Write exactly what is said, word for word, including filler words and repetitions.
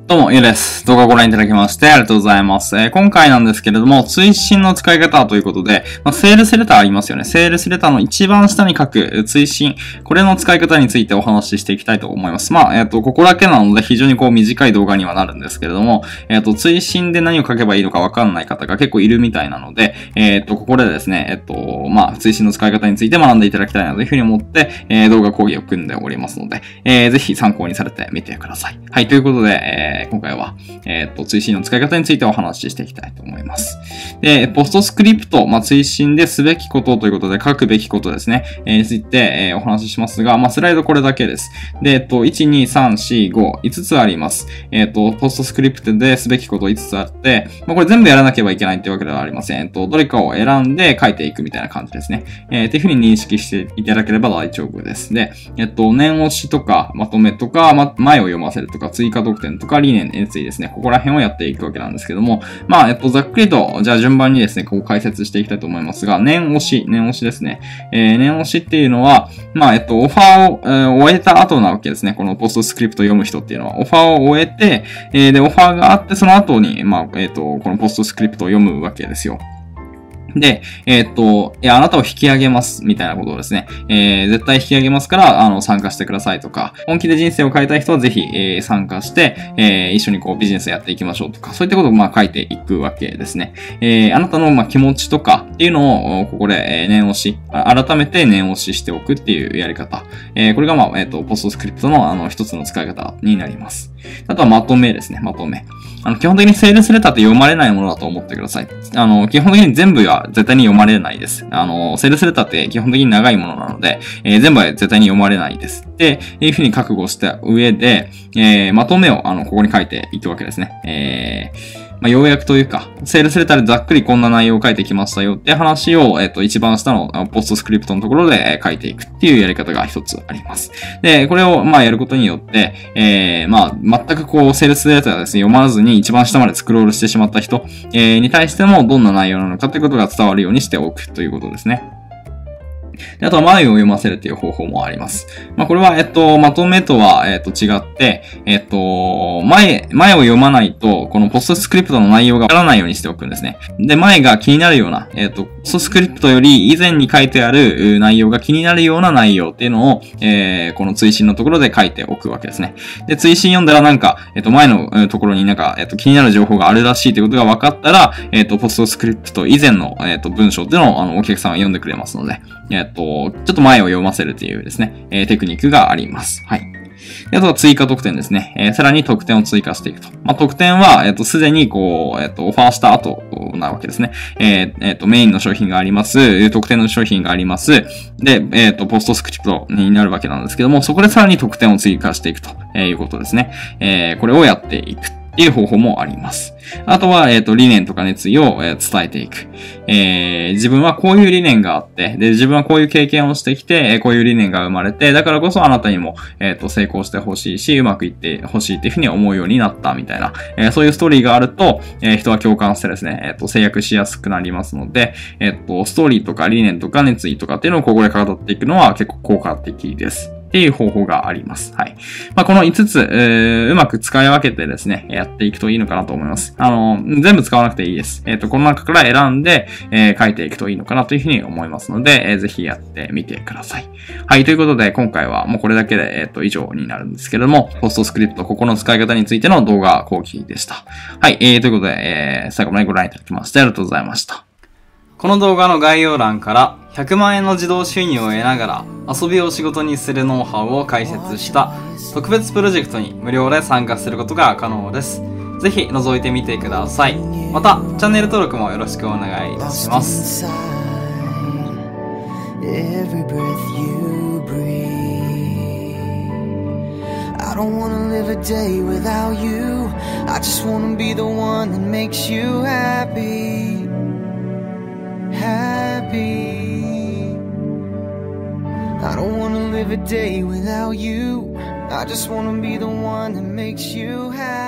どうも、ゆうです。動画をご覧いただきましてありがとうございます。えー、今回なんですけれども、追伸の使い方ということで、まあ、セールスレターありますよね。セールスレターの一番下に書く追伸、これの使い方についてお話ししていきたいと思います。まあ、えっと、ここだけなので非常にこう短い動画にはなるんですけれども、えっと、追伸で何を書けばいいのかわかんない方が結構いるみたいなので、えっと、ここでですね、えっと、まあ、追伸の使い方について学んでいただきたいなというふうに思って、えー、動画講義を組んでおりますので、えー、ぜひ参考にされてみてください。はい、ということで、えー、今回は、えっと、追伸の使い方についてお話ししていきたいと思います。で、ポストスクリプト、まあ、追伸ですべきことということで、書くべきことですね、えー、について、えー、お話ししますが、まあ、スライドこれだけです。で、えっと、いち、に、さん、よん、ご、いつつあります。えっと、ポストスクリプトですべきこといつつあって、まあ、これ全部やらなければいけないってわけではありません。えっと、どれかを選んで書いていくみたいな感じですね。えー、っていうふうに認識していただければ大丈夫です。で、えっと、念押しとか、まとめとか、ま、前を読ませるとか、追加得点とか、理念、熱意ですね。ここら辺をやっていくわけなんですけども、まあ、えっと、ざっくりと、じゃあ順番にですね、こう解説していきたいと思いますが、念押し、念押しですね。えー、念押しっていうのは、まあ、えっと、オファーを、えー、終えた後なわけですね。このポストスクリプトを読む人っていうのは、オファーを終えて、えー、で、オファーがあって、その後に、まあ、えっと、このポストスクリプトを読むわけですよ。で、えー、っと、いや、あなたを引き上げます、みたいなことをですね、えー、絶対引き上げますから、あの、参加してくださいとか、本気で人生を変えたい人はぜひ、えー、参加して、えー、一緒にこう、ビジネスやっていきましょうとか、そういったことを、まあ、書いていくわけですね。えー、あなたの、まあ、気持ちとかっていうのを、ここで、えー、念押し、改めて念押ししておくっていうやり方。えー、これが、まあ、えー、っと、ポストスクリプトの、あの、一つの使い方になります。あとは、まとめですね、まとめ。あの、基本的にセールスレターって読まれないものだと思ってください。あの、基本的に全部は絶対に読まれないです。あの、セールスレターって基本的に長いものなので、えー、全部は絶対に読まれないです。で、いうふうに覚悟した上で、えー、まとめを、あの、ここに書いていくわけですね。えーまあ、要約というか、セールスレターでざっくりこんな内容を書いてきましたよって話を、えっと、一番下のポストスクリプトのところで書いていくっていうやり方が一つあります。で、これを、まあ、やることによって、えー、まあ、全くこう、セールスレターですね、読まずに一番下までスクロールしてしまった人、えー、に対してもどんな内容なのかということが伝わるようにしておくということですね。であとは前を読ませるという方法もあります。まあ、これは、えっと、まとめとは、えっと、違って、えっと、前、前を読まないと、このポストスクリプトの内容がわからないようにしておくんですね。で、前が気になるような、えっと、ポストスクリプトより以前に書いてある内容が気になるような内容っていうのを、えー、この追伸のところで書いておくわけですね。で、追伸読んだらなんか、えっと、前のところになんか、えっと、気になる情報があるらしいということが分かったら、えっと、ポストスクリプト以前の、えっと、文章っていうのを、あの、お客さんは読んでくれますので、えっと、ちょっと前を読ませるというですね、えー、テクニックがあります。はい。あとは追加得点ですね。えー、さらに得点を追加していくと。まあ、得点は、えっと、すでにこう、えっと、オファーした後なわけですね。えー、えっと、メインの商品があります。特典の商品があります。で、えっと、ポストスクリプトになるわけなんですけども、そこでさらに得点を追加していくということですね。えー、これをやっていく。っていう方法もあります。あとは、えっと、理念とか熱意を、えー、伝えていく。えー、自分はこういう理念があって、で、自分はこういう経験をしてきて、えー、こういう理念が生まれて、だからこそあなたにも、えっと、成功してほしいし、うまくいってほしいっていうふうに思うようになった、みたいな、えー、そういうストーリーがあると、えー、人は共感してですね、えっと、制約しやすくなりますので、えっと、ストーリーとか理念とか熱意とかっていうのをここで語っていくのは結構効果的です。っていう方法があります。はい。まあ、このいつつ、えー、うまく使い分けてですね、やっていくといいのかなと思います。あの、全部使わなくていいです。えっと、この中から選んで、えー、書いていくといいのかなというふうに思いますので、えー、ぜひやってみてください。はい。ということで、今回はもうこれだけで、えっと、以上になるんですけれども、ポストスクリプト、ここの使い方についての動画講義でした。はい。えー、ということで、えー、最後までご覧いただきましてありがとうございました。この動画の概要欄からひゃくまんえんの自動収入を得ながら遊びを仕事にするノウハウを解説した特別プロジェクトに無料で参加することが可能です。ぜひ覗いてみてください。また、チャンネル登録もよろしくお願いいたします。I don't wanna live a day without you. I just wanna be the one that makes you happy. Happy. I don't wanna live a day without you. I just wanna be the one that makes you happy.